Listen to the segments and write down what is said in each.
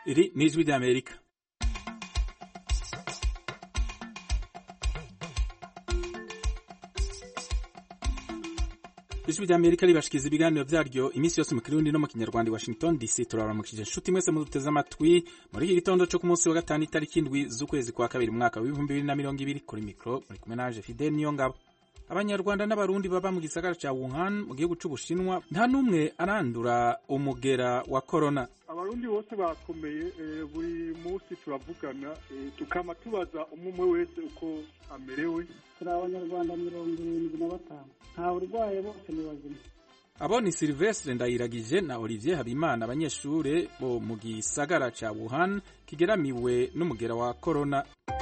Iri ni ijwi ry'Amerika. Ijwi ry'Amerika ribashikiza ibiganiro vyaryo iminsi yose mu Kirundi no mu Kinyarwanda. Washington DC turabaramukije inshuti mwese muduteze amatwi muri iki gitondo cyo ku munsi wa gatanu itariki 7 z'ukwezi kwa kabiri mu mwaka wa 2020 kuri mikro muri kumwe naje Fidel Niyongabo. Abanyarwanda n'abarundi baba mu gisagara ca Wuhan mu gihugu c'Ubushinwa nta numwe arandura umugera wa corona. Abarundi bose bakomeye buri munsi turavugana tukama tubaza umwe wese uko amerewe. Turi Abanyarwanda 75 nta urwaye bose ni bazima. Abo ni Sylvestre Ndayiragije na Olivier Habimana, abanyeshure bo mu gisagara ca Wuhan kigeramiwe n'umugera wa corona.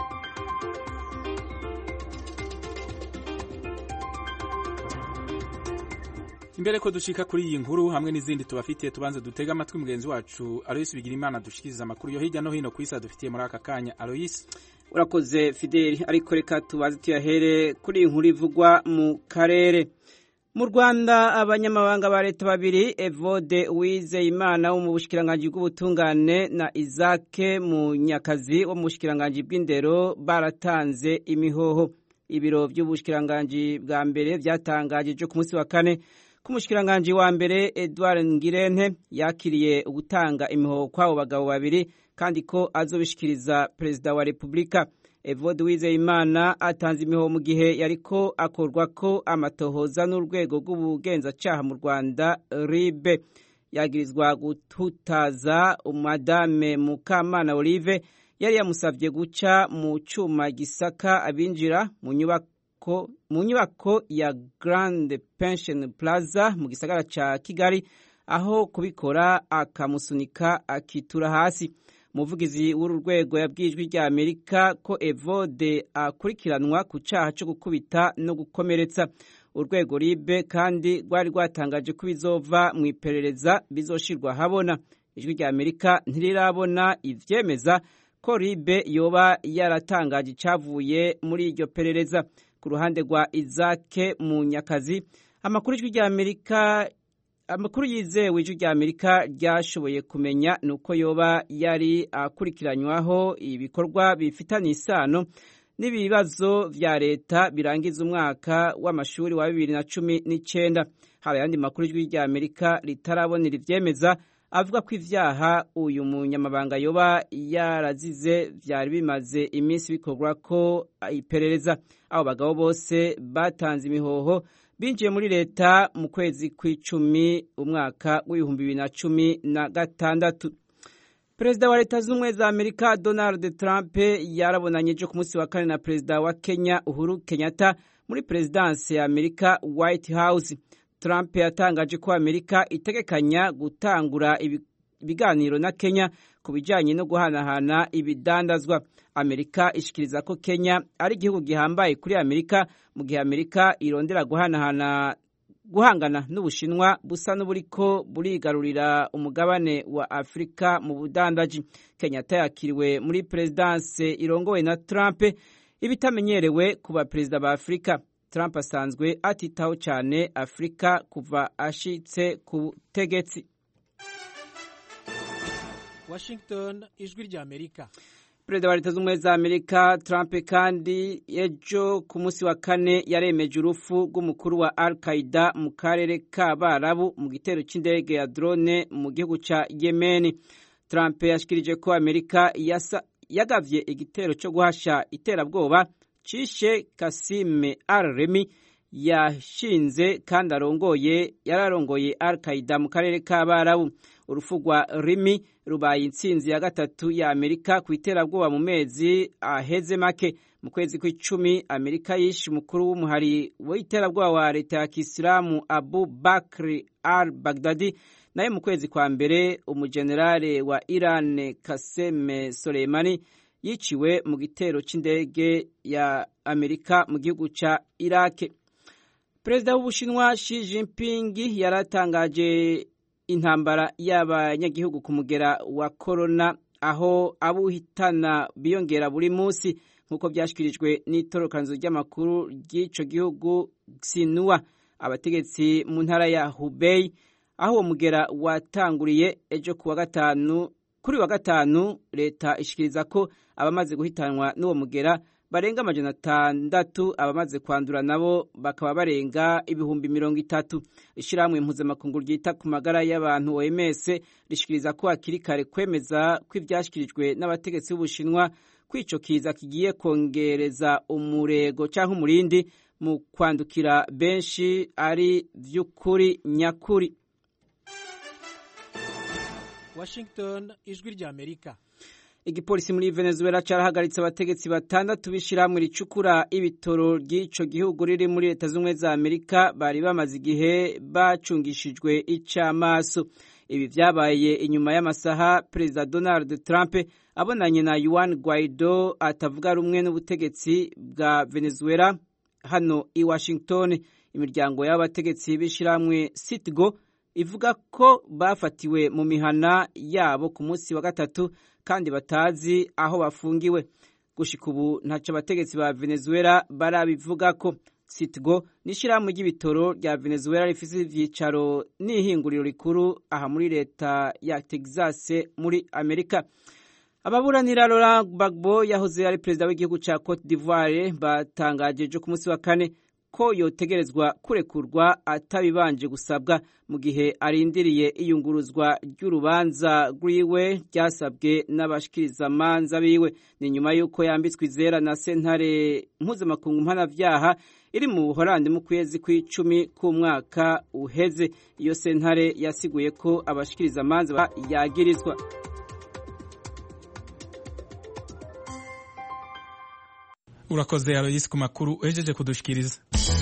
Imbere ko dushika kuri iyi nkuru hamwe n'izindi tubafitiye, tubanze dutega amatwi mugenzi wacu Alois Bigirimana dushikiriza amakuru yo hirya no hino kwisa dufitiye muri aka kanya. Alois, urakoze Fideli, ariko reka tubaze tuyahere kuri inkuru ivugwa mu karere. Mu Rwanda abanyamabanga ba leta babiri, Evode Uwizeyimana wo mu bushikiranganje bw'ubutungane na Isaac Munyakazi wo mu bushikiranganje bw'indero baratanze imihoho. Ibiro by'ubushikiranganje bwa mbere byatangaje ku munsi wa kane k'umushikiranganje wa mbere Edouard Ngirente yakiriye gutanga imihoho kw'abo bagabo babiri kandi ko azobishikiriza Perezida wa Republika. Evode Uwizeyimana atanze imihoho mu gihe yariko akorwa ko amatohoza n'urwego rw'ubugenzacyaha mu Rwanda RIB. Yagirizwa gututaza Madame Mukamana Olive yari yamusavye guca mu cuma gisaka abinjira mu nyubako ya Grand Pension Plaza mu gisagara ca Kigali, aho kubikora akamusunika akitura hasi. Umuvugizi w'uru rwego yabwijwe rya Amerika ko Evode akurikiranwa ku caha cyo gukubita no gukomeretsa. Urwego RIB kandi rwari rwatangaje ko bizova mu iperereza bizoshirwa habona. Ijwi rya Amerika ntirirabona ivyemeza ko RIB yoba yaratangaje icavuye muri iryo perereza. Ku ruhande rwa Isaac Munyakazi, amakuru yizewe ijwi rya Amerika ryashoboye kumenya nuko yoba yari akurikiranywaho ibikorwa bifitanye isano n'ibibazo vya leta birangiza umwaka w'amashuri wa 2019. Hari ayandi makuru ijwi rya Amerika ritarabonera ivyemeza avuga ko ivyaha uyu munyamabanga yoba yarazize vyari bimaze iminsi bikorwa ko iperereza. Abo bagabo bose batanze imihoho binjiye muri leta mu kwezi kw'icumi umwaka w'2016. Perezida wa Leta Zunze Ubumwe za Amerika Donald Trump yarabonanye ku munsi wa kane na Perezida wa Kenya Uhuru Kenyatta muri Presidency ya Amerika White House. Trump yatangaje ko Amerika itegekanya gutangura ibiganiro na Kenya ku bijanye no guhanahana ibidandazwa. Amerika ishikiriza ko Kenya ari igihugu gihambaye kuri Amerika mu gihe Amerika irondera guhangana n'Ubushinwa busa n'uburiko burigarurira umugabane wa Afrika mu budandaji. Kenyatta yakiriwe muri Presidency irongowe na Trump, ibitamenyerewe ku baperezida ba Afrika. Trump asanzwe atitaho cyane Afrika kuva ashitse ku tegetsi. Washington, ijwi rya Amerika. Perezida wa Leta Zunze Ubumwe za Amerika Trump kandi ejo ku munsi wa kane yaremeje urupfu rw'umukuru wa Al-Qaeda mu karere k'Abarabu mu gitero c'indege ya drone mu gihugu ca Yemen. Trump yashikirije ko Amerika yagavye igitero cyo guhasha iterabwoba cishe Qasim al-Remi yashinze kandi yararongoye Al-Qaeda mu karere k'Abarabu. Urupfu rwa Rimi rubaye intsinzi ya gatatu ya Amerika ku iterabwoba mu mezi aheze make. Mu kwezi kw'icumi Amerika yishe umukuru w'umuhari w'iterabwoba wa leta ya Kisilamu Abu Bakr al-Baghdadi, naye mu kwezi kwa mbere umujenerale wa Iran Qasem Soleimani yiciwe mu gitero c'indege ya Amerika mu gihugu ca Iraq. Perezida w'Ubushinwa Xi Jinping yaratangaje intambara y'abanyagihugu ku mugera wa corona, aho abuhitana biyongera buri munsi nk'uko byashyikirijwe n'itorokanzo ry'amakuru ry'ico gihugu Xinhua. Abategetsi mu ntara ya Hubei aho uwo mugera watanguriye ejo kuwa gatanu kuri wa gatanu leta ishikiriza ko abamaze guhitanwa n'uwo mugera barenga 600, abamaze kwandura nabo bakaba barenga 30,000. Ishirahamwe mpuzamakungu ryita ku magara y'abantu OMS rishikiriza ko akiri kare kwemeza ko ivyashikirijwe n'abategetsi b'Ubushinwa kwico kiza kigiye kongereza umurego canke umurindi mu kwandukira benshi ari vy'ukuri nyakuri. Washington, ijwi rya Amerika. Igipolisi muri Venezuela carahagaritse abategetsi 6 bishirahamwe ricukura ibitoro ry'ico gihugu riri muri Leta Zunze za Amerika bari bamaze igihe bacungishijwe icamaso. Ibi vyabaye inyuma y'amasaha Perezida Donald Trump abonanye na Juan Guaido atavuga rumwe n'ubutegetsi bwa Venezuela hano i Washington. Imiryango y'abategetsi bishirahamwe Citgo ivuga ko bafatiwe mu mihana yabo ku munsi wa gatatu kandi batazi aho bafungiwe. Gushika ubu ntaco abategetsi ba Venezuela barabivuga ko. Citgo n'ishirahamwe ry'ibitoro rya Venezuela rifise ivyicaro n'ihinguriro rikuru aha muri leta ya Texas muri Amerika. Ababuranira Laurent Gbagbo yahoze ari perezida w'igihugu ca Cote d'Ivoire batangaje ejo ku munsi wa kane ko yotegerezwa kurekurwa atabibanje gusabwa mu gihe arindiriye iyunguruzwa ry'urubanza rwiwe ryasabwe n'abashikiriza manza biwe. Ni nyuma yuko yambitswe izera na sentare mpuzamakungu mpanavyaha iri mu Buholandi mu kwezi kw'icumi k'umwaka uheze. Iyo sentare yasiguye ko abashikiriza manza yagirizwa. Urakoze Aloysi ku makuru uhejeje kudushikiriza.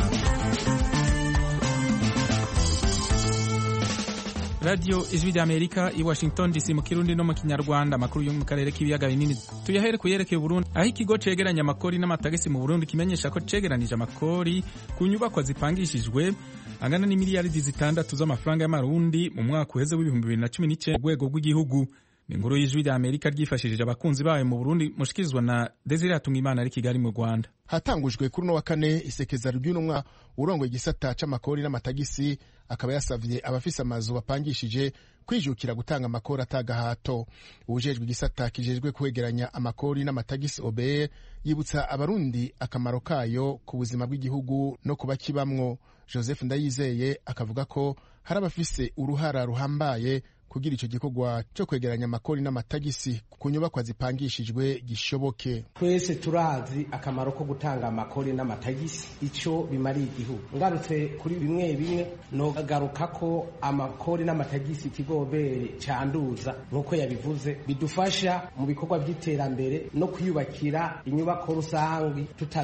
Radio Ijwi rya Amerika i Washington DC mu Kirundi no mu Kinyarwanda. Amakuru yo mu karere k'ibiyaga binini tuyahere kuyerekeye Burundi, aho ikigo cegeranya amakori n'amatagisi mu Burundi kimenyesha ko cegeranije amakori ku nyubako zipangishijwe angana n'imiliyaridi 6 z'amafaranga y'amarundi mu mwaka uheze w'2019 mu rwego rw'igihugu. Inkuru y'Ijwi rya Amerika ryifashishije abakunzi bayo mu Burundi mushikirizwa na Desire Hatungimana ari Kigali mu Rwanda. Hatangujwe kuri no wa kane isekeza ry'unumwa urongo igisata c'amakori n'amatagisi akaba yasavye abafise amazu bapangishije kwijukira gutanga amakori atagahato. Ubujejwe igisata kijejwe kwegeranya amakori n'amatagisi OBE yibutsa abarundi akamaro kayo ku buzima bw'igihugu no kubakibamwo. Joseph Ndayizeye akavuga ko hari abafise uruhara ruhambaye kugira ico gikorwa cyo kwegeranya amakori n'amatagisi ku nyubako zipangishijwe gishoboke. Twese turazi akamaro ko gutanga amakori n'amatagisi ico bimari igihugu. Ngarutse kuri bimwe no garuka ko amakori n'amatagisi ikigobere canduza nkuko yabivuze bidufasha mu bikorwa by'iterambere no kwiyubakira inyubako rusangi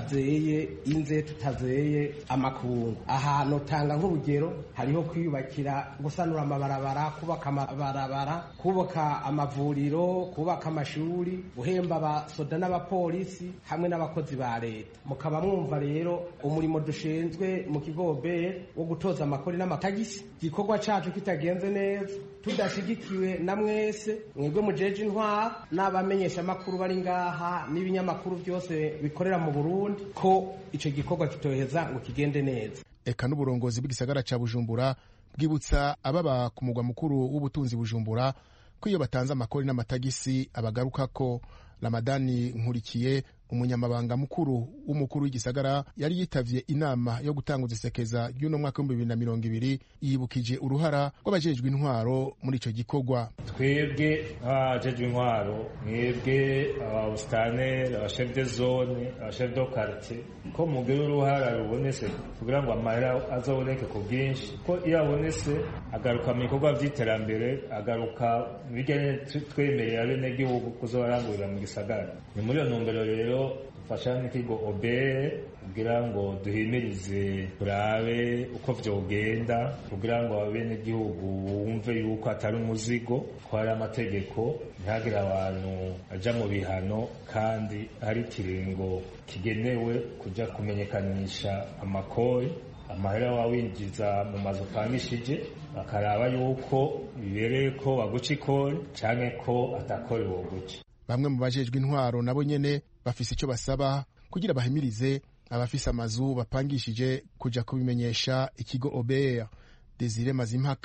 tutazeye amakungu. Ahantu tanga nk'urugero hariho kwiyubakira gusanura amabarabara, kubaka barabara, kubaka amavuriro, kubaka amashuri, guhemba abasoda n'abapolisi hamwe n'abakozi ba leta. Mukaba mwumva rero umurimo dushinzwe mu kigobe wo gutoza amakori n'amatagisi gikorwa cacu kitagenze neza tudashigikiwe na mwese mwebwe mujeje intwara n'abamenyesha makuru bari ngaha n'ibinyamakuru byose bikorera mu Burundi ko ico gikorwa kitoheza ngo kigende neza. Eka n'uburongozi bw'igisagara ca Bujumbura bwibutsa ababa ku mugwa mukuru w'ubutunzi Bujumbura ko iyo batanze amakori n'amatagisi abagaruka ko. Ramadani Nkurikiye umunyamabanga mukuru w'umukuru w'igisagara yari yitavye inama yo gutanguza isekeza y'uno mwaka wa 2020 yibukije uruhara rw'abajejwe intwaro muri ico gikorwa. Twebwe abajejwe intwaro, mwebwe abustane, abachef de zone, abachef de quartier ko mugire uruhara rubonese kugira ngo amahera azoboneke ku bwinshi, ko iyo abonese agaruka mu bikorwa vy'iterambere, agaruka bijyanye twemereye abenegihugu kuzobarangurira mu gisagara. Ni muri iyo ntumbero rero fasha n'ikigo OBE kugira ngo duhimirize turabe uko vyogenda kugira ngo abenegihugu bumve yuko atari umuzigo, ko hari amategeko, ntihagire abantu aja mu bihano, kandi hari ikiringo kigenewe kuja kumenyekanisha amakori. Amahera wawinjiza mu mazu upangishije bakaraba yuko bibereye ko baguca ikori canke ko atakori woguca. Bamwe mu bajejwe intwaro nabo nyene bafise ico basaba kugira bahimirize abafise amazu bapangishije kuja kubimenyesha ikigo OBR. Desire Mazimpaka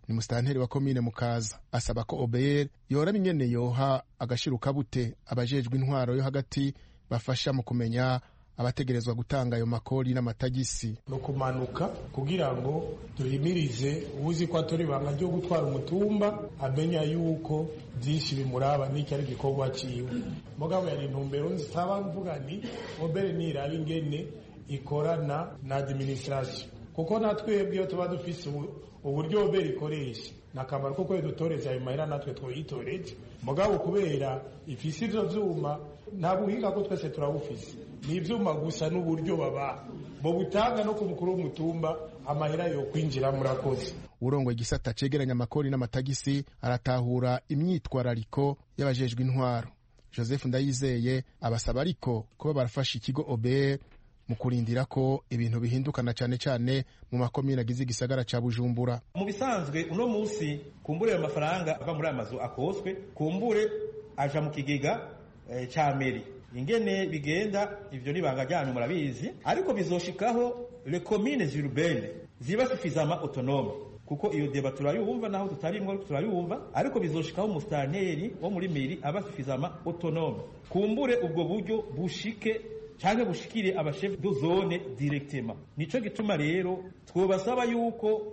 ni musitanteri wa komine Mukaza, asaba ko OBR yoraba ingene yoha agashiruka bute abajejwe intwaro yo hagati bafasha mu kumenya abategerezwa gutanga ayo makori n'amatagisi. No kumanuka kugira ngo duhimirize uzi ko atori banga ryo gutwara umutumba amenya yuko byinshi bimuraba n'iki ari gikorwa ciwe. Mugabo yari intumbero nzitaba mvuga ni OBR niraba ingene ikorana na administration, kuko natwebwe iyo tuba dufise uburyo OBR ikoresha nakamaro kuko dutoreza ayo mahera natwe twoyitoreje. Mugabo kubera ifise ivyo vyuma nta buhinga ko twese turabufise, ni ivyuma gusa n'uburyo baba bo butanga no ku mukuru w'umutumba amahera yo kwinjira murakoze. Urongo igisata cegeranya amakori n'amatagisi aratahura imyitwarariko y'abajejwe intwaro. Joseph Ndayizeye abasaba ariko kuba barafasha ikigo OBR mu kurindira ko ibintu bihindukana cyane cyane mu makomine agize igisagara ca Bujumbura. Mu bisanzwe uno munsi kumbure ayo mafaranga ava muri amazu akoswe kumbure aja mu kigega ca meri. Ingene bigenda ivyo nibanga ryanyu murabizi, ariko bizoshikaho les communes urbaines ziba suffisamment autonome, kuko iyo deba turayumva naho tutarimwe turayumva, ariko bizoshikaho musitanteri wo muri meri aba suffisamment autonome. Kumbure ubwo buryo bushike canke bushikire abachef de zone directement. Nico gituma rero twobasaba yuko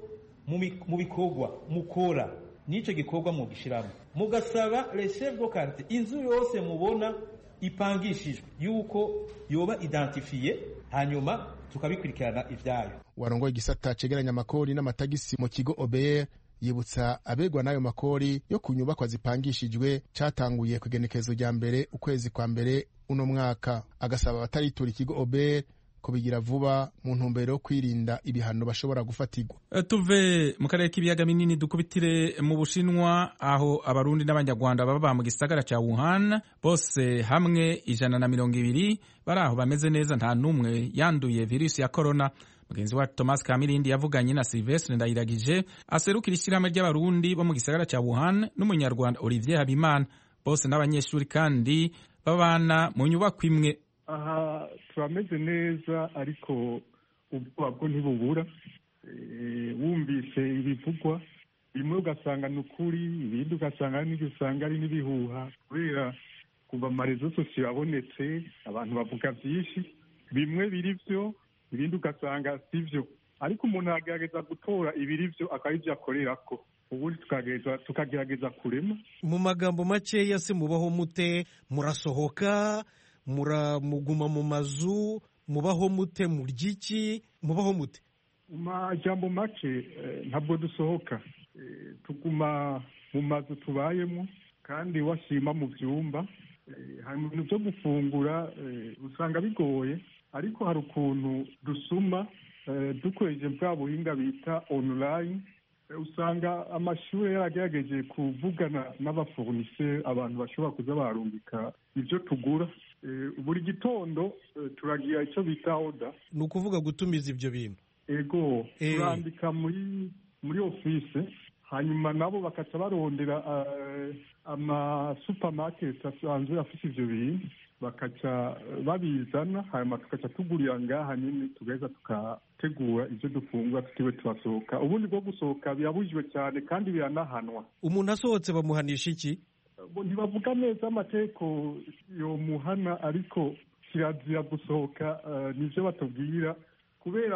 mu bikorwa mukora nico gikorwa mu gishiramo mugasaba les chefs de quartier inzu yose mubona ipangishijwe yuko yoba identifiye, hanyuma tukabikurikirana ivyayo. Warongoye igisata cegeranya amakori n'amatagisi mu kigo OBR yibutsa abegwa n'ayo makori yo kunyubakwa zipangishijwe catanguye kugenekezo rya mbere ukwezi kwa mbere uno mwaka. Agasaba abataritura ikigo OBR kubigira vuba mu ntumbero yo kwirinda ibihano bashobora gufatirwa. Tuve mu karere k'ibiyaga binini dukubitire mu Bushinwa, aho abarundi n'abanyarwanda baba mu gisagara ca Wuhan bose hamwe 120 bari aho bameze neza, nta numwe yanduye virusi ya corona. Mugenzi wa Thomas Kamirindi yavuganye na Sylvestre Ndayiragije aserukira ishyirahamwe ry'abarundi bo mu gisagara ca Wuhan n'umunyarwanda Olivier Habimana, bose n'abanyeshuri kandi babana mu nyubako imwe. Aha turameze neza, ariko ubwoba bwo ntibubura. Wumvise ibivugwa bimwe ugasanga ni ukuri, ibindi ugasanga ari n'ibihuha, kubera kuva amarezo sosiyo abonetse abantu bavuga byinshi, bimwe biri byo ibindi ugasanga si byo, ariko umuntu agerageza gutora ibiri byo akaba ibyo akorerako, ubundi tukagerageza kurema. Mu magambo makeya se mubaho mute? Murasohoka, muguma mu mazu, mubaho mute? Murya iki? Mubaho mute? Mu majambo make ntabwo dusohoka, tuguma mu mazu tubayemo, kandi washima mu vyumba. Hanyuma ibintu byo gufungura usanga bigoye, ariko hari ukuntu dusuma dukoresheje bwa buhinga bita online. Usanga amashuri yaragerageje kuvugana n'abafournisseur, abantu bashobora kuza barungika ibyo tugura. Buri gitondo turagira icyo bita order, ni ukuvuga gutumiza ibyo bintu. Ego turandika muri office, hanyuma nabo bakaca barondera ama supermarket asanzwe afite ibyo bintu, bakaca babizana, hanyuma tukaca tugurira ngaha nyine, tugaheza tukategura ibyo dufungura tutiwe turasohoka. Ubundi bwo gusohoka birabujijwe cyane kandi biranahanwa. Umuntu asohotse bamuhanisha iki? Ntibavuga neza amategeko yo muhana, ariko kirazira gusohoka, nivyo batubwira, kubera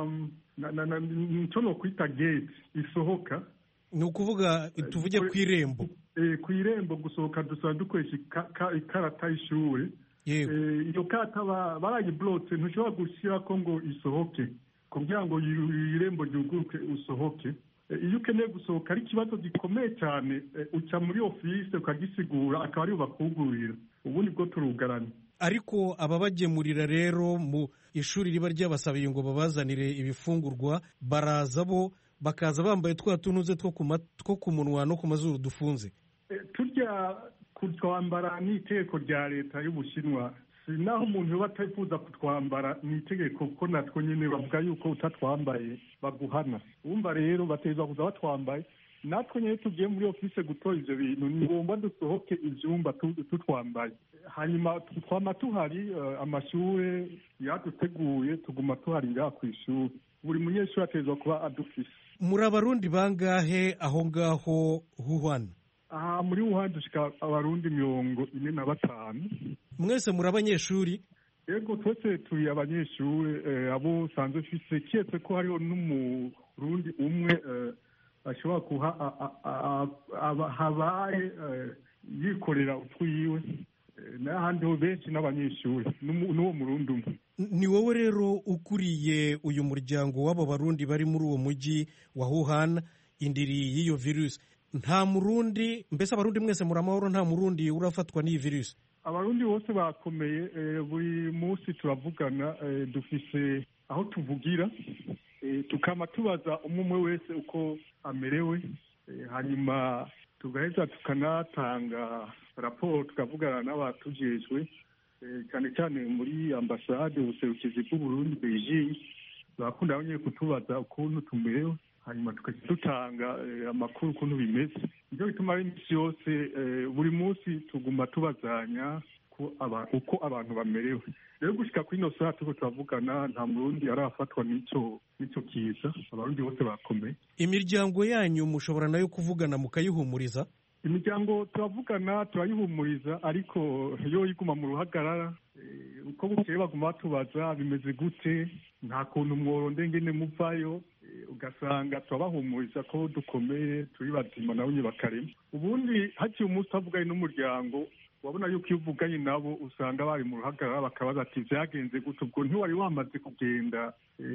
nico no kwita gate isohoka. Ni ukuvuga tuvuge ku irembo. Ku irembo gusohoka dusaba dukoresha ikarata y'ishuri. Iyo karata barayiblotse, ntushobora gushyirako ngo isohoke kugira ngo irembo ryuguruke usohoke. Iyo ukeneye gusohoka ari ikibazo gikomeye cyane, uca muri office ukagisigura, akaba ariyo bakugurira, ubundi bwo turugarana. Ariko ababagemurira rero mu ishuri riba ryabasabiye ngo babazanire ibifungurwa, baraza bo bakaza bambaye twa tunuze two ku munwa no ku mazuru dufunze. Turya kutwambara ni itegeko rya leta y'Ubushinwa, naho umuntu yoba atayifuza kutwambara ni itegeko, kuko natwo nyine bavuga yuko utatwambaye baguhana. Wumva rero bateza kuza batwambaye, natwe nyine tugiye muri office gutora ivyo bintu ni ngombwa dusohoke ivyumba tutwambaye. Hanyuma twama tuhari, amashure yaduteguye tuguma tuhari ngaha kw'ishuri. buri munyeshuri ategerezwa kuba adufise. muri abarundi bangahe aho ngaho Wuhan? Aha muri Wuhan dushika abarundi 45. Mwese muri abanyeshuri? Yego twese turi abanyeshuri abo sanzwe fise kiyetse ko hariho n'umurundi umwe ashobora kuha habaye yikorera utwiwe n'ahandi ho benshi n'abanyeshuri n'uwo murundi umwe. Ni wowe rero ukuriye uyu muryango w'abo barundi bari muri uwo mujyi wa Wuhan indiri y'iyo virus. Nta murundi, mbese abarundi mwese muri amahoro, nta murundi urafatwa n'iyi virus? Abarundi bose bakomeye, buri munsi turavugana, dufise aho tuvugira, tukama tubaza umwe wese uko amerewe, hanyuma tugaheza tukanatanga raporo, tukavugana n'abatujejwe, cyane cyane muri ambasade ubuserukizi bw'Uburundi Beijing, bakunda nyine kutubaza ukuntu tumerewe, hanyuma dutanga amakuru ukuntu bimeze. Nicyo bituma iminsi yose buri munsi tuguma tubazanya uko abantu bamerewe. Rero gushika kuri ino saha turiko turavugana nta murundi arafatwa n'ico kiza, abarundi bose bakomeye. Imiryango yanyu mushobora nayo kuvugana mukayihumuriza? Imiryango turavugana turayihumuriza, ariko yo iguma mu ruhagarara, uko bukeye baguma batubaza bimeze gute, nta kuntu mworonde ngene muvayo, ugasanga turabahumuriza ko dukomeye turi bazima nabo nye bakarema. Ubundi haciye umunsi havuganye n'umuryango, wabona yuko iyo uvuganye nabo usanga bari mu ruhagarara bakabaza ati vyagenze gute, ubwo ntiwari wamaze kugenda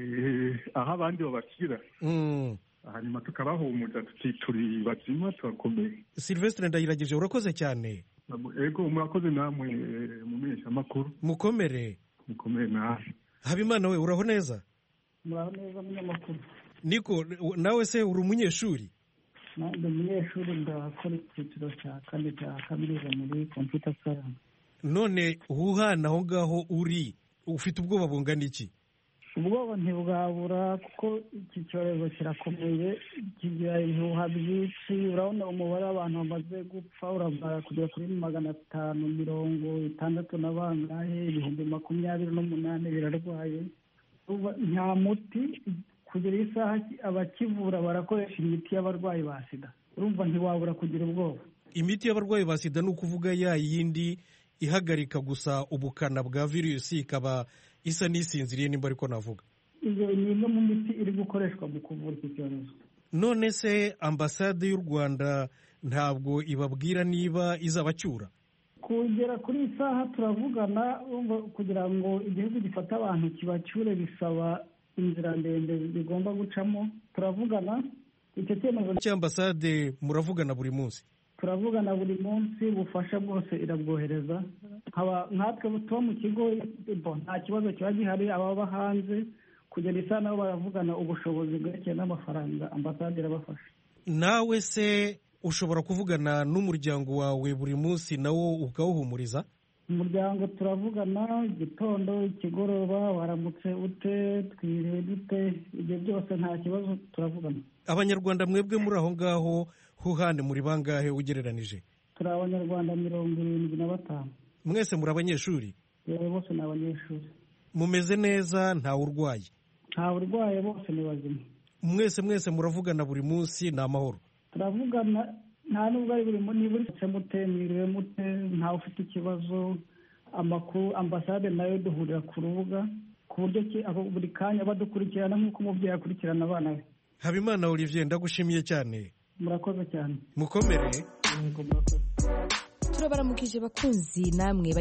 aho abandi babakira. Hanyuma tukabahumuriza tuti turi bazima turakomeye. Sylvestre Ndayiragije, urakoze cyane. Ego murakoze namwe mumenyesha amakuru. Mukomere nawe. Habimana we uraho neza? Muraho neza munyamakuru. Niko nawe se uri umunyeshuri? Ndi umunyeshuri ndakora icyiciro cya kane cya kaminuza muri computer science. None Wuhan aho ngaho uri ufite ubwoba bungana iki? Ubwoba ntibwabura kuko iki cyorezo kirakomeye, kigira ibihuha byinshi. Urabona umubare w'abantu bamaze gupfa urava kugera kuri 560 na bangahe, 28,000 birarwaye. Nta muti kugera isaha abakivura barakoresha imiti y'abarwayi ba sida. Urumva ntiwabura kugira ubwoba. Imiti y'abarwayi ba sida ni ukuvuga ya yindi ihagarika gusa ubukana bwa virusi ikaba isa n'isinziriye, nimba ariko navuga. Iyo ni imwe mu miti iri gukoreshwa mu kuvura iki cyorezo. None se ambasade y'u Rwanda ntabwo ibabwira niba izabacyura? Kugera kuri isaha turavugana, kugira ngo igihugu gifata abantu kibacyure bisaba inzira ndende bigomba gucamo. Turavugana icyo cyemezo cy'ambasade, muravugana buri munsi? Turavugana buri munsi, ubufasha bwose irabwohereza. Nkatwe tuba mu kigo nta kibazo kiba gihari, ababa hanze kugera isaha nabo baravugana ubushobozi bwerekeye n'amafaranga, ambasade irabafasha. Nawe se ushobora kuvugana n'umuryango wawe buri munsi nawo ukawuhumuriza? Umuryango turavugana igitondo, ikigoroba, waramutse ute, twiriwe dute, ibyo byose nta kibazo turavugana. Abanyarwanda mwebwe muri aho ngaho Wuhan muri bangahe ugereranije? Turi abanyarwanda 75. Mwese muri abanyeshuri? Yewe bose ni abanyeshuri. Mumeze neza, nta urwaye? Nta urwaye, bose ni bazima. Mwese muravugana buri munsi, ni amahoro? Turavugana, nta nubwo ari buri mute mwiriwe mute, nta ufite ikibazo. Amakuru ambasade nayo duhurira ku rubuga ku buryo buri kanya badukurikirana nk'uko umubyeyi akurikirana abana be. Habimana Olivier, ndagushimiye cyane. Murakoze cyane. Mukomere. Turabaramukije bakunzi namwe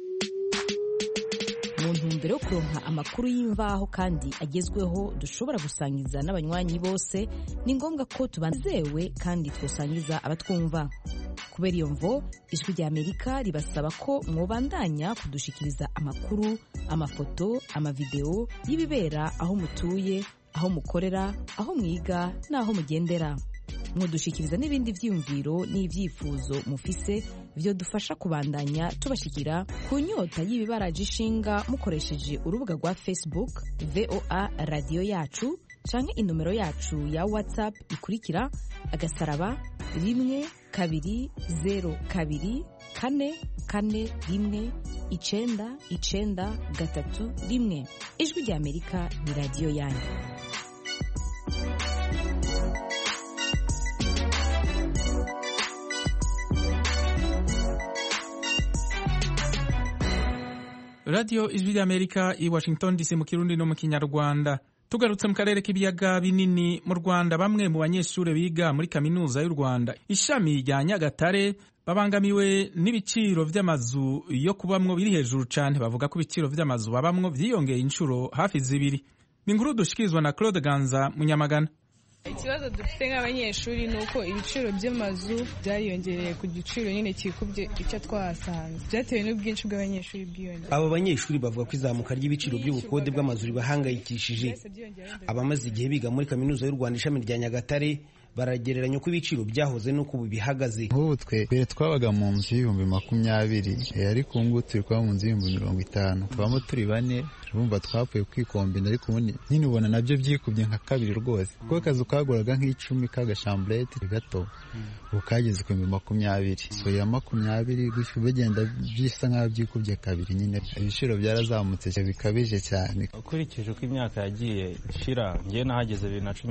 mu ntumbero yo kuronka amakuru y'imvaho kandi agezweho dushobora gusangiza n'abanywanyi bose, ni ngombwa ko tubanzewe kandi twosangiza abatwumva. Kubera iyo mvo Ijwi rya Amerika ribasaba ko mwobandanya kudushikiriza amakuru, amafoto, amavideo y'ibibera aho mutuye, aho mukorera, aho mwiga n'aho mugendera. Mwodushikiriza n'ibindi vyiyumviro n'ivyifuzo mufise vyo dufasha kubandanya tubashikira ku nyota y'ibibaraje ishinga mukoresheje urubuga rwa Facebook VOA Radio Yacu canke inomero yacu ya WhatsApp ikurikira *1202441 Ijwi rya Amerika ni radio yanyu. radiyo ijwi ry'amerika i washington dc mu kirundi no mu kinyarwanda. Tugarutse mu karere k'ibiyaga binini mu Rwanda, bamwe mu banyeshuri biga muri kaminuza y'u Rwanda ishami rya Nyagatare babangamiwe n'ibiciro vy'amazu yo kubamwo biri hejuru cane. Bavuga ko ibiciro vy'amazu babamwo vyiyongeye inshuro hafi 2. Ni inkuru dushikirizwa na Claude Ganza Munyamagana. Ikibazo dufite nk'abanyeshuri ni uko ibiciro by'amazu byariyongereye ku giciro nyine kikubye icyo twahasanze, byatewe n'ubwinshi bw'abanyeshuri bwiyongera. Aba banyeshuri bavuga ko izamuka ry'ibiciro by'ubukode bw'amazu ribahangayikishije. Abamaze igihe biga muri kaminuza y'u Rwanda ishami rya Nyagatare baragereranya uko ibiciro byahoze n'uko ubu bihagaze. Nk'ubu mbere twabaga mu nzu y'ibihumbi 20, ariko ubu ngubu turi kuba mu nzu y'ibihumbi 50. Tubamo turi 4, urumva twapfuye kwikombina, ariko ubundi nyine ubona nabyo byikubye nka 2 rwose. Kuko akazu kaguraga nk'icumi kagashamburete gato ubu kageze ku 20. So ya 20 gutyo bigenda byisa nk'aho byikubye 2 nyine. Ibiciro byarazamutse bikabije cyane. Ukurikije uko imyaka yagiye ishira, ngiye nahageze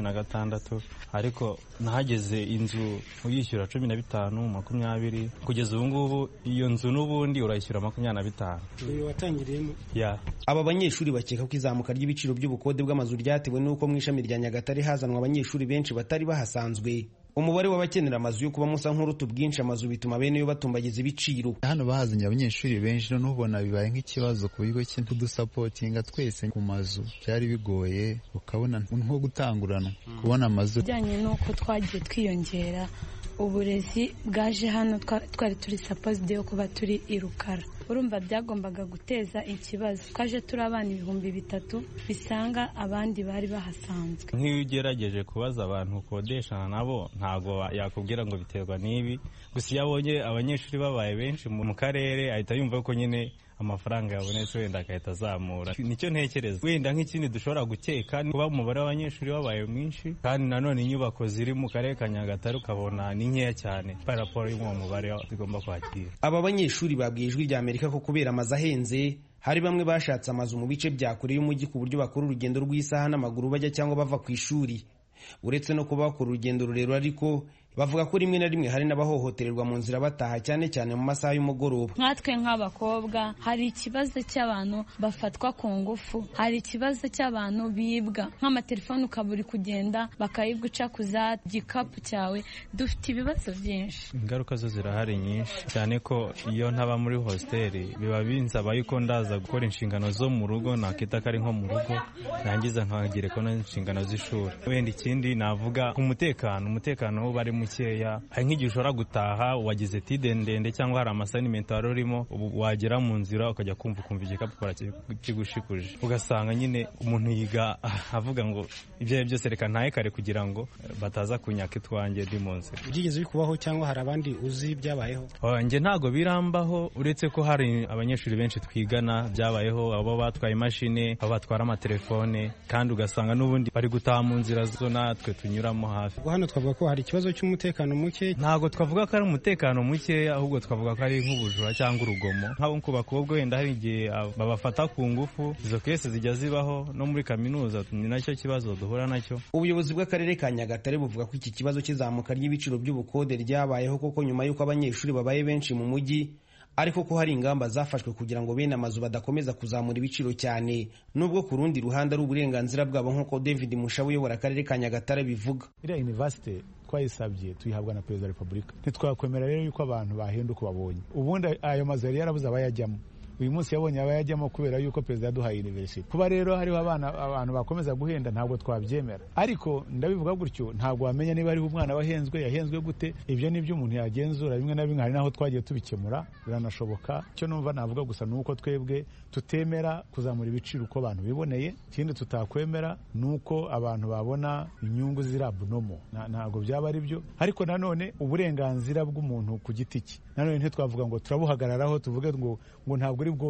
2016, ariko nahageze inzu uyishyura 15, 20, kugeza ubu ngubu iyo nzu n'ubundi urayishyura 25. Uyu watangiriyemo. Ya. Aba banyeshuri bakeka ko izamuka ry'ibiciro by'ubukode bw'amazu ryatewe n'uko mu ishami rya Nyagatare hazanwa abanyeshuri benshi batari bahasanzwe. Umubare w'abakenera amazu yo kuba musa nk'urutu bwinshi amazu bituma bene yo batumbagiza ibiciro. Hano bahazanye abanyeshuri benshi, no ubona bibaye nk'ikibazo ku bigo cy'udusapotinga twese ku mazu. Byari bigoye, ukabona nko gutanguranwa kubona amazu. Bijyanye n'uko twagiye twiyongera, uburezi bwaje hano twari turi supposed yo kuba turi i Rukara. Urumva byagombaga guteza ikibazo. Twaje turi abana 3,000 bisanga abandi bari bahasanzwe. Nk'iyo ugerageje kubaza abantu ukodeshana nabo ntago yakubwira ngo biterwa n'ibi, gusa yabonye abanyeshuri babaye benshi mu karere ahita yumva ko nyine amafaranga yabonetse wenda agahita azamura. Nicyo ntekereza. Wenda nk'ikindi dushobora gukeka ni kuba umubare w'abanyeshuri wabaye mwinshi, kandi nanone inyubako ziri mu karere ka Nyagatare ukabona ni nkeya cyane paraporo y'uwo mubare zigomba kwakira. Aba banyeshuri babwiye ijwi rya Amerika ko kubera amazu ahenze, hari bamwe bashatse amazu mu bice bya kure y'umujyi ku buryo bakora urugendo rw'isaha n'amaguru bajya cyangwa bava ku ishuri. Uretse no kuba bakora urugendo rurerure, ariko bavuga ko rimwe na rimwe hari n'abahohotererwa mu nzira bataha, cyane cyane mu masaha y'umugoroba. Nkatwe nk'abakobwa hari ikibazo cy'abantu bafatwa ku ngufu, hari ikibazo cy'abantu bibwa nk'amatelefone ukaburi kugenda bakayiguca kuza gikapu cyawe. Dufite ibibazo byinshi. Ingaruka zo zirahari nyinshi, cyane ko iyo ntaba muri hosteli biba binsaba yuko ndaza gukora inshingano zo mu rugo, nakita ko ari nko mu rugo, nangiza nkagire ko n'inshingano z'ishuri. Wenda ikindi navuga ku umutekano wo bari mukeya. Hari nk'igihe ushobora gutaha wagize tide ndende cyangwa hari amasanimento wari urimo, wagera mu nzira ukajya kumva igikapu kigushikuje, ugasanga nyine umuntu yiga avuga ngo ibyo byose reka ntahe kare kugira ngo bataza kunyaka itwanjye ndi mu nzira. Byigeze bikubaho cyangwa hari abandi uzi byabayeho? Njye ntago birambaho, uretse ko hari abanyeshuri benshi twigana byabayeho, abo batwaye imashini, abo batwara amatelefone, kandi ugasanga n'ubundi bari gutaha mu nzira zo natwe tunyuramo hafi. Hano twavuga ko hari ikibazo cy'umutekano muke. Ntago twavuga ko ari umutekano muke, ahubwo twavuga ko ari nk'ubujura cyangwa urugomo. Nk'abo ku bakobwa wenda hari igihe babafata ku ngufu, izo kese zijya zibaho no muri kaminuza, ni nacyo kibazo duhura nacyo. Ubuyobozi bw'akarere ka Nyagatare buvuga ko iki kibazo cy'izamuka ry'ibiciro by'ubukode ryabayeho koko nyuma y'uko abanyeshuri babaye benshi mu mujyi, ariko ko hari ingamba zafashwe kugira ngo bene amazu badakomeza kuzamura ibiciro cyane, nubwo ku rundi ruhande ari uburenganzira bwabo, nk'uko David Mushabu uyobora akarere ka Nyagatare bivuga. Iriya university twayisabye tuyihabwa na Perezida wa Repubulika. Ntitwakwemera rero yuko abantu bahinduka babonye. Ubundi ayo mazu yari yarabuze abayajyamo, uyu munsi yabonye abayajyamo kubera yuko Perezida yaduhaye university. Kuba rero hariho abantu bakomeza guhenda ntabwo twabyemera, ariko ndabivuga gutyo ntabwo wamenya niba ariho umwana yahenzwe gute. Ibyo nibyo umuntu yagenzura, bimwe na bimwe hari naho twagiye tubikemura, biranashoboka. Icyo numva navuga gusa nuko twebwe tutemera kuzamura ibiciro uko abantu biboneye. Ikindi tutakwemera nuko abantu babona inyungu zirabunomo, ntabwo byaba ari byo. Ariko nanone uburenganzira bw'umuntu ku giti cye, nanone ntitwavuga ngo turabuhagararaho tuvuge ngo ntabwo uri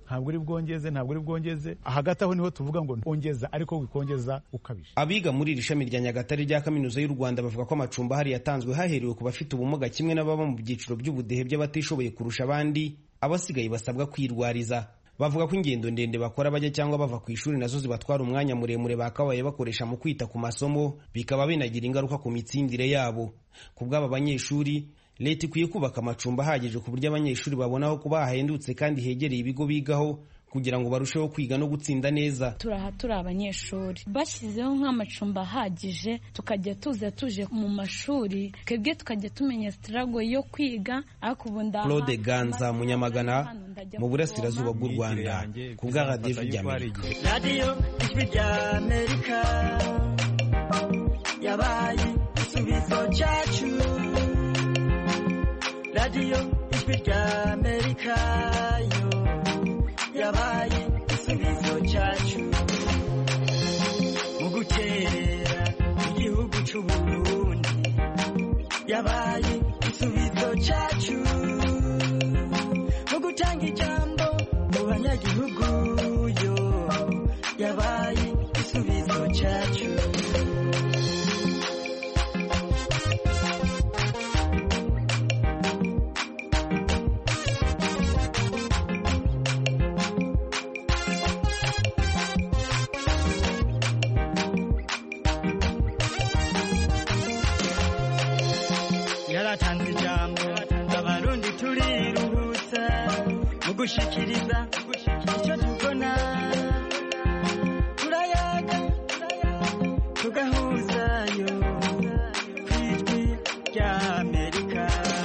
bwongeze. Hagati aho niho tuvuga ngo ongeza, ariko wikongeza ukabije. Abiga muri iri shami rya Nyagatare rya Kaminuza y'u Rwanda bavuga ko amacumbi ahari yatanzwe haherewe ku bafite ubumuga, kimwe n'ababa mu byiciro by'ubudehe by'abatishoboye kurusha abandi. Abasigaye basabwa kwirwariza. Bavuga ko ingendo ndende bakora bajya cyangwa bava ku ishuri nazo zibatwara umwanya muremure bakabaye bakoresha mu kwita ku masomo, bikaba binagira ingaruka ku mitsindire yabo. Ku bw'aba banyeshuri, leta ikwiye kubaka amacumbi ahagije ku buryo abanyeshuri babona aho kuba hahendutse kandi hegereye ibigo bigaho, kugira ngo barusheho kwiga no gutsinda neza. Turaha turi abanyeshuri bashyizeho nk'amacumbi ahagije, tukajya tuza tuje mu mashuri, twebwe tukajya tumenya struggle yo kwiga. Claude Ganza Munyamagana mu burasirazuba bw'u Rwanda ku bwa Radio y'Amerika. Radio Ijwi ry'Amerika yabaye igisubizo cyacu. Radio Ijwi ry'Amerika yo yabaye igisubizo cyacu mu gukerera igihugu cy'u Burundi, yabaye igisubizo cyacu mu gutanga ijambo mu banyagihugu yo yabaye igisubizo cyacu. Yaratanze ijambo abarundi turiruhutsa mu gushikiriza icyo tubona, turayaga tugahuzayo ku Ijwi ry'Amerika.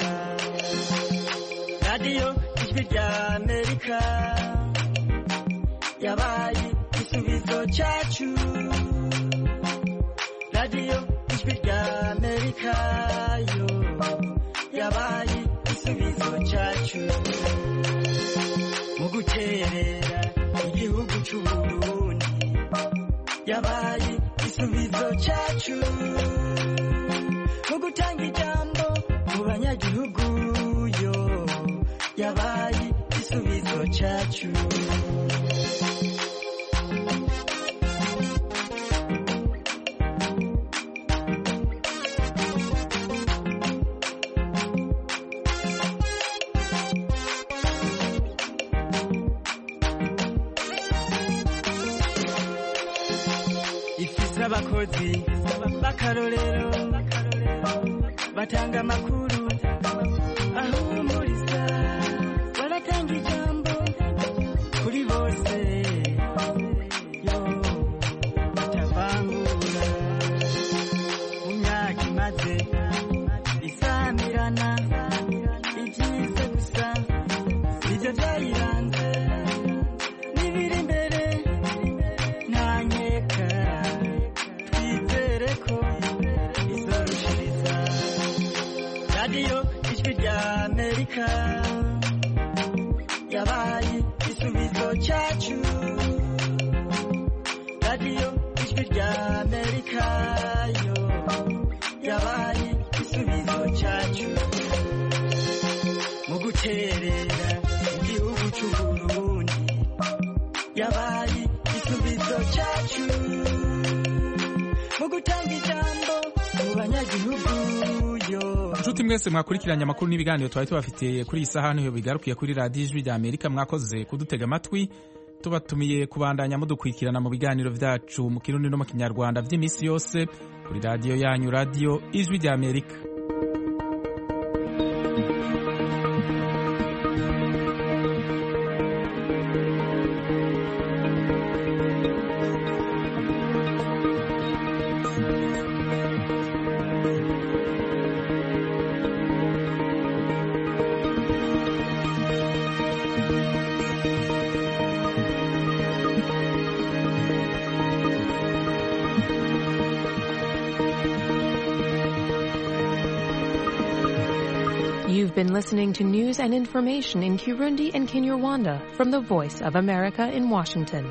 Radio Ijwi ry'Amerika yabaye igisubizo cyacu. Radio Ijwi ry'Amerika yo yabaye igisubizo cyacu mu guterera igihugu cy'u Burundi, yabaye igisubizo cyacu mu gutanga ijambo mu banyagihugu yo yabaye igisubizo cyacu. Abakozi b'akarorero batanga amakuru ahumuriza, baratanga ijambo kuri bose yo batavangura. Mu myaka imaze isamirana, ibyiza gusa nibyo byayiranze, n'ibiri imbere nta nkeka izorushiriza. Radio Ijwi ry'Amerika yabaye igisubizo cyacu. Radio Ijwi ry'Amerika yo yabaye igisubizo cyacu mu guterera igihugu cy'u Burundi, yabaye igisubizo cyacu mu gutanga ijambo mu banyagihugu yo. Nshuti mwese mwakurikiranye amakuru n'ibiganiro twari tubafitiye kuri iyi saha niho bigarukiye kuri Radio Ijwi ry'Amerika. Mwakoze kudutega amatwi, tubatumiye kubandanya mudukurikirana mu biganiro vyacu mu Kirundi no mu Kinyarwanda vy'imisi yose kuri radio yanyu, Radio Ijwi ry'Amerika. You've been listening to news and information in Kirundi and Kinyarwanda from the Voice of America in Washington.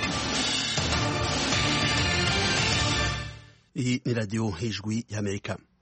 Hii ni Radio Ijwi y'Amerika.